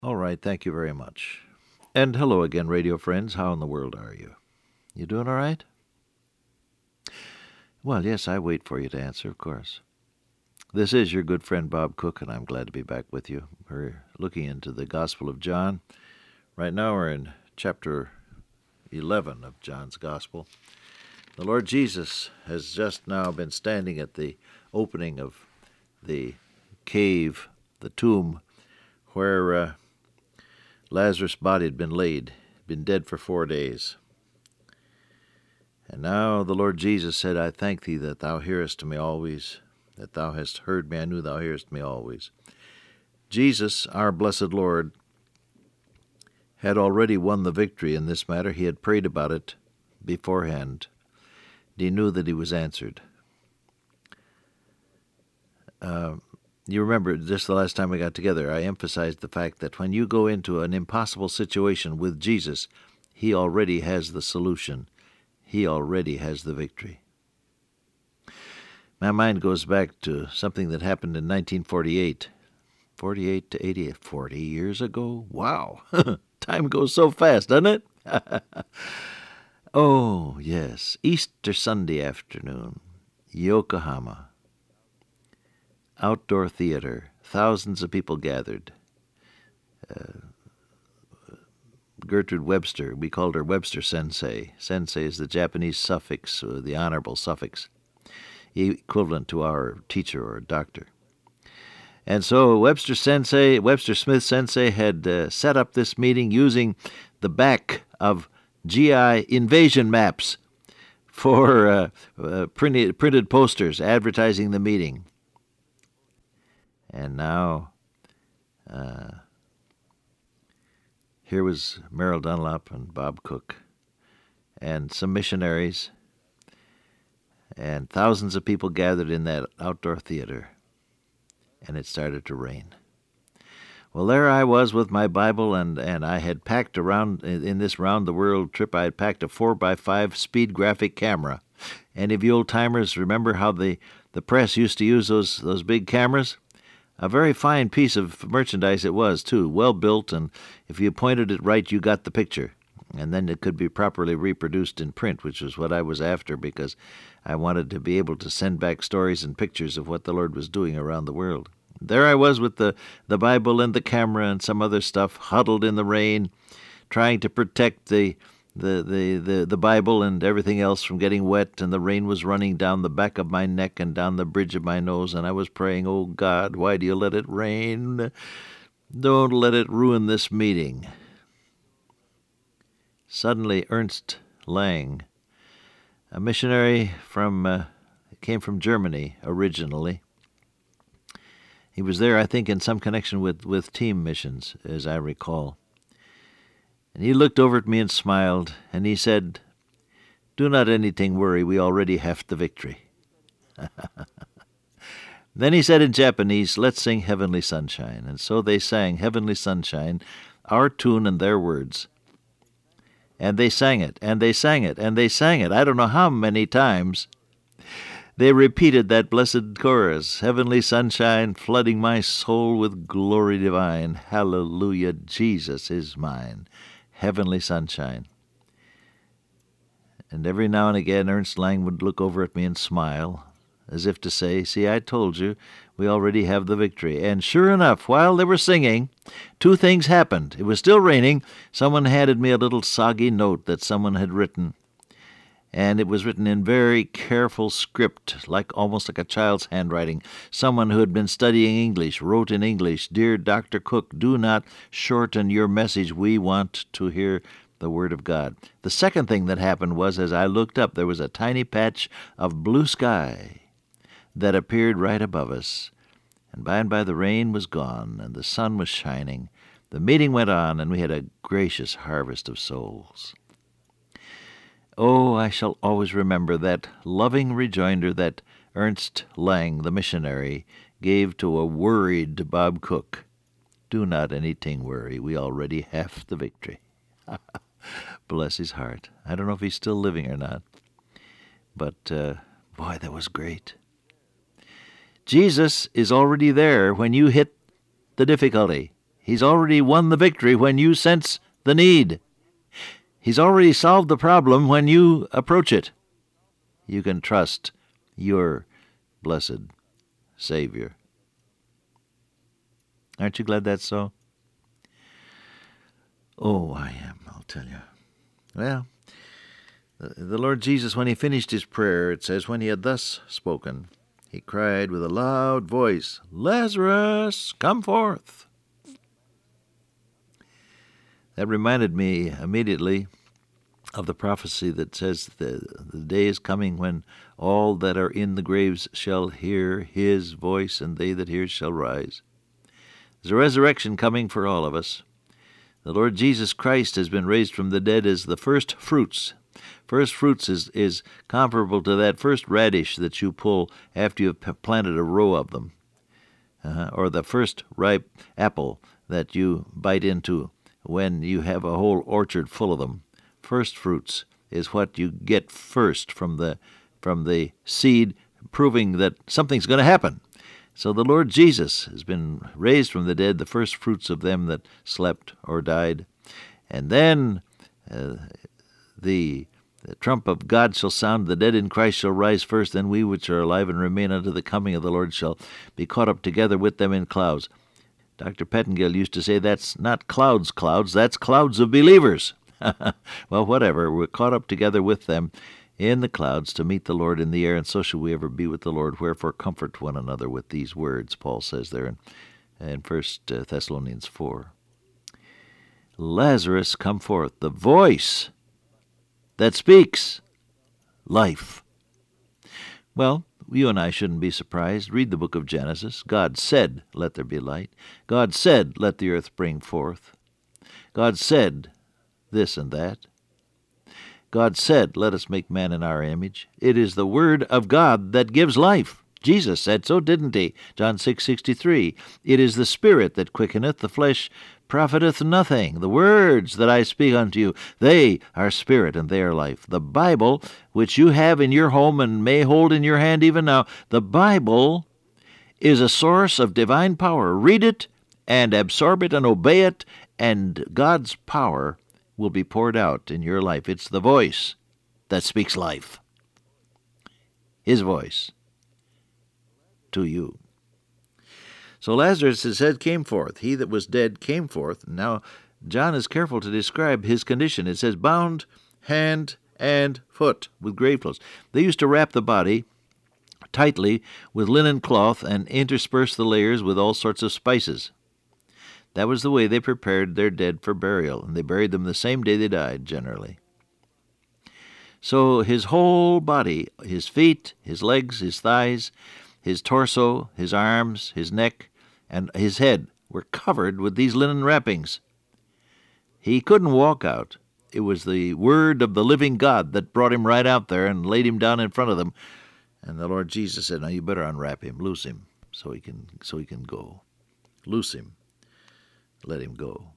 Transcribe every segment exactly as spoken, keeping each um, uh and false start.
All right, thank you very much. And hello again, radio friends. How in the world are you? You doing all right? Well, yes, I wait for you to answer, of course. This is your good friend Bob Cook, and I'm glad to be back with you. We're looking into the Gospel of John. Right now we're in chapter eleven of John's Gospel. The Lord Jesus has just now been standing at the opening of the cave, the tomb, where uh, Lazarus' body had been laid, been dead for four days. And now the Lord Jesus said, I thank thee that thou hearest me always, that thou hast heard me. I knew thou hearest me always. Jesus, our blessed Lord, had already won the victory in this matter. He had prayed about it beforehand. He knew that he was answered. Uh, you remember, just the last time we got together, I emphasized the fact that when you go into an impossible situation with Jesus, he already has the solution. He already has the victory. My mind goes back to something that happened in nineteen forty-eight. forty-eight to eighty, forty years ago? Wow! Time goes so fast, doesn't it? Oh, yes. Easter Sunday afternoon, Yokohama. Outdoor theater. Thousands of people gathered. Uh, Gertrude Webster, we called her Webster Sensei. Sensei is the Japanese suffix, uh, the honorable suffix, equivalent to our teacher or doctor. And so Webster Sensei, Webster Smith Sensei had uh, set up this meeting using the back of G I invasion maps for uh, uh, printed, printed posters advertising the meeting. And now uh, here was Merrill Dunlop and Bob Cook and some missionaries, and thousands of people gathered in that outdoor theater, and it started to rain. Well, there I was with my Bible, and, and I had packed around, in this round-the-world trip, I had packed a four by five speed graphic camera. Any of you old-timers remember how the, the press used to use those, those big cameras? A very fine piece of merchandise it was, too, well built, and if you pointed it right, you got the picture. And then it could be properly reproduced in print, which was what I was after, because I wanted to be able to send back stories and pictures of what the Lord was doing around the world. There I was with the, the Bible and the camera and some other stuff, huddled in the rain, trying to protect the The, the, the, the Bible and everything else from getting wet, and the rain was running down the back of my neck and down the bridge of my nose, and I was praying, oh God, why do you let it rain? Don't let it ruin this meeting. Suddenly, Ernst Lang, a missionary from, uh, came from Germany originally. He was there, I think, in some connection with, with team missions, as I recall. And he looked over at me and smiled, and he said, do not anything worry, we already have the victory. Then he said in Japanese, let's sing Heavenly Sunshine. And so they sang Heavenly Sunshine, our tune and their words. And they sang it, and they sang it, and they sang it. I don't know how many times. They repeated that blessed chorus, Heavenly Sunshine, flooding my soul with glory divine. Hallelujah, Jesus is mine. Heavenly Sunshine. And every now and again Ernst Lang would look over at me and smile, as if to say, see, I told you, we already have the victory. And sure enough, while they were singing, two things happened. It was still raining. Someone handed me a little soggy note that someone had written, and it was written in very careful script, like almost like a child's handwriting. Someone who had been studying English wrote in English, Dear Doctor Cook, do not shorten your message. We want to hear the Word of God. The second thing that happened was, as I looked up, there was a tiny patch of blue sky that appeared right above us. And by and by the rain was gone, and the sun was shining. The meeting went on, and we had a gracious harvest of souls. Oh, I shall always remember that loving rejoinder that Ernst Lang, the missionary, gave to a worried Bob Cook. Do not anything worry. We already have the victory. Bless his heart. I don't know if he's still living or not. But, uh, boy, that was great. Jesus is already there when you hit the difficulty. He's already won the victory when you sense the need. He's already solved the problem when you approach it. You can trust your blessed Savior. Aren't you glad that's so? Oh, I am, I'll tell you. Well, the Lord Jesus, when he finished his prayer, it says, when he had thus spoken, he cried with a loud voice, Lazarus, come forth. That reminded me immediately of the prophecy that says the, the day is coming when all that are in the graves shall hear his voice, and they that hear shall rise. There's a resurrection coming for all of us. The Lord Jesus Christ has been raised from the dead as the first fruits. First fruits is, is comparable to that first radish that you pull after you've planted a row of them, uh, or the first ripe apple that you bite into when you have a whole orchard full of them. First fruits is what you get first from the from the seed, proving that something's going to happen. So the Lord Jesus has been raised from the dead, the first fruits of them that slept or died. And then uh, the, the trump of God shall sound, the dead in Christ shall rise first, then we which are alive and remain unto the coming of the Lord shall be caught up together with them in clouds. Doctor Pettingill used to say that's not clouds, clouds, that's clouds of believers. Well, whatever, we're caught up together with them in the clouds to meet the Lord in the air, and so shall we ever be with the Lord. Wherefore comfort one another with these words, Paul says there in, in First Thessalonians four. Lazarus, come forth, the voice that speaks life. Well, you and I shouldn't be surprised. Read the book of Genesis. God said, let there be light. God said, let the earth bring forth. God said this and that. God said, let us make man in our image. It is the word of God that gives life. Jesus said so, didn't he? John six sixty-three. It is the Spirit that quickeneth, the flesh profiteth nothing. The words that I speak unto you, they are spirit and they are life. The Bible, which you have in your home and may hold in your hand even now, the Bible is a source of divine power. Read it and absorb it and obey it, and God's power will be poured out in your life. It's the voice that speaks life. His voice to you. So Lazarus, his head came forth. He that was dead came forth. Now, John is careful to describe his condition. It says, bound hand and foot with grave clothes. They used to wrap the body tightly with linen cloth and intersperse the layers with all sorts of spices. That was the way they prepared their dead for burial, and they buried them the same day they died, generally. So his whole body, his feet, his legs, his thighs, his torso, his arms, his neck, and his head were covered with these linen wrappings. He couldn't walk out. It was the word of the living God that brought him right out there and laid him down in front of them. And the Lord Jesus said, now you better unwrap him, loose him, so he can so he can go. Loose him. Let him go.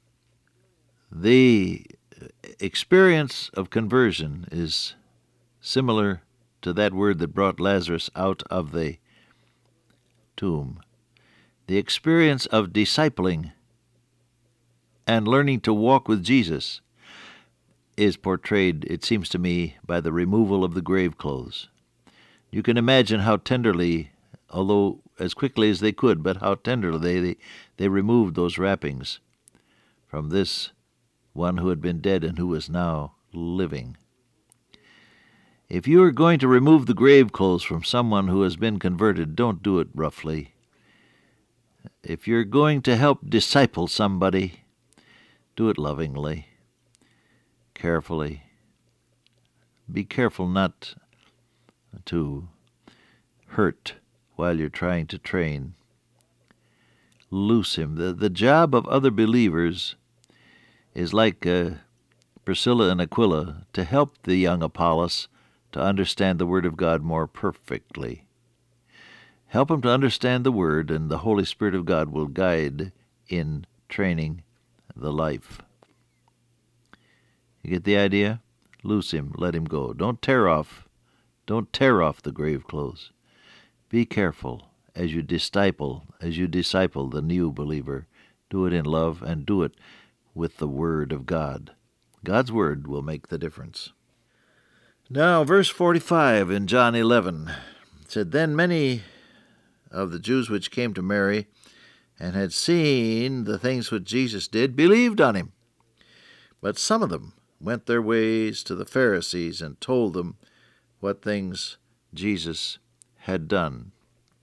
The experience of conversion is similar to that word that brought Lazarus out of the tomb. The experience of discipling and learning to walk with Jesus is portrayed, it seems to me, by the removal of the grave clothes. You can imagine how tenderly, although as quickly as they could, but how tenderly they, they removed those wrappings from this one who had been dead and who was now living. If you are going to remove the grave clothes from someone who has been converted, don't do it roughly. If you're going to help disciple somebody, do it lovingly, carefully. Be careful not to hurt while you're trying to train. Loose him. The, the job of other believers is like uh, Priscilla and Aquila, to help the young Apollos to understand the Word of God more perfectly. Help him to understand the Word, and the Holy Spirit of God will guide in training the life. You get the idea? Loose him, let him go. Don't tear off, don't tear off the grave clothes. Be careful as you disciple, as you disciple the new believer Do it in love, and do it with the Word of God. God's Word will make the difference. Now, verse forty-five in John eleven said, Then many of the Jews which came to Mary and had seen the things which Jesus did believed on him. But some of them went their ways to the Pharisees and told them what things Jesus had done.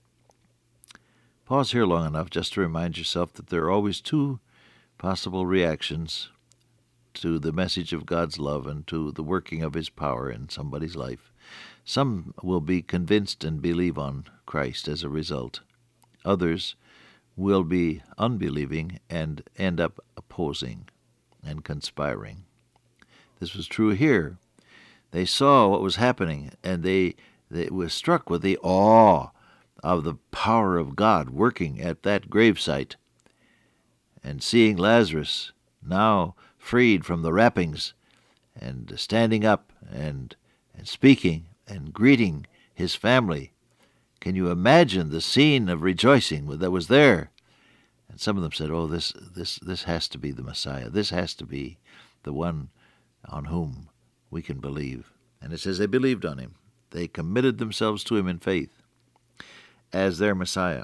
Pause here long enough just to remind yourself that there are always two possible reactions to the message of God's love and to the working of His power in somebody's life. Some will be convinced and believe on Christ as a result. Others will be unbelieving and end up opposing and conspiring. This was true here. They saw what was happening, and they, they were struck with the awe of the power of God working at that gravesite, and seeing Lazarus now freed from the wrappings and standing up and, and speaking and greeting his family. Can you imagine the scene of rejoicing that was there? And some of them said, oh, this, this, this has to be the Messiah. This has to be the one on whom we can believe. And it says they believed on him. They committed themselves to him in faith as their Messiah.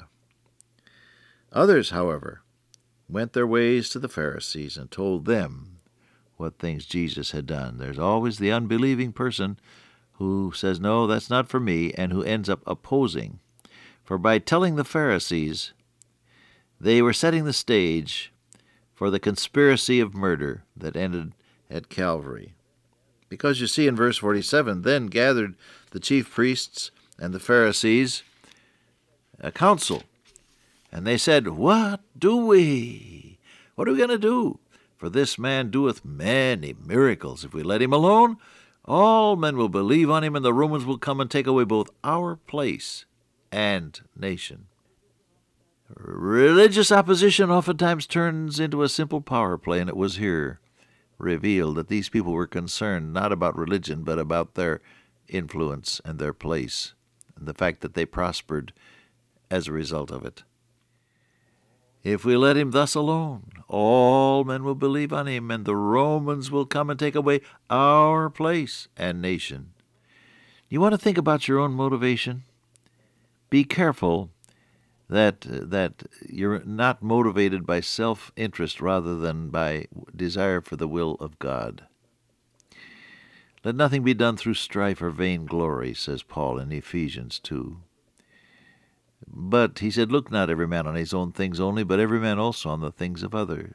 Others, however, went their ways to the Pharisees and told them what things Jesus had done. There's always the unbelieving person who says, no, that's not for me, and who ends up opposing. For by telling the Pharisees, they were setting the stage for the conspiracy of murder that ended at Calvary. Because you see in verse forty-seven, then gathered the chief priests and the Pharisees a council, and they said, What do we? What are we going to do? For this man doeth many miracles. If we let him alone, all men will believe on him, and the Romans will come and take away both our place and nation. Religious opposition oftentimes turns into a simple power play, and it was here revealed that these people were concerned not about religion, but about their influence and their place, and the fact that they prospered as a result of it. If we let him thus alone, all men will believe on him, and the Romans will come and take away our place and nation. You want to think about your own motivation? Be careful that that you're not motivated by self-interest rather than by desire for the will of God. Let nothing be done through strife or vainglory, says Paul in Ephesians two. But, he said, look not every man on his own things only, but every man also on the things of others.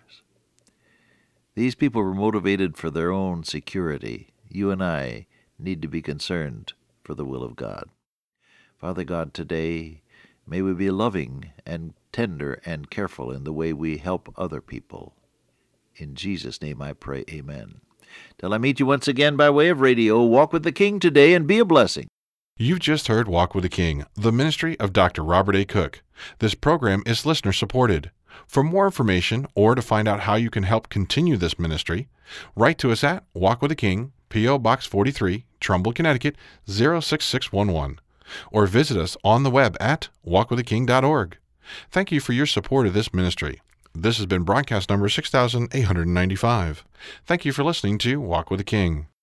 These people were motivated for their own security. You and I need to be concerned for the will of God. Father God, today, may we be loving and tender and careful in the way we help other people. In Jesus' name I pray, amen. Till I meet you once again by way of radio, walk with the King today and be a blessing. You've just heard Walk with the King, the ministry of Doctor Robert A. Cook. This program is listener-supported. For more information or to find out how you can help continue this ministry, write to us at Walk with the King, P O. Box forty-three, Trumbull, Connecticut, zero six six one one, or visit us on the web at walk with the king dot org. Thank you for your support of this ministry. This has been broadcast number six thousand eight hundred ninety-five. Thank you for listening to Walk with the King.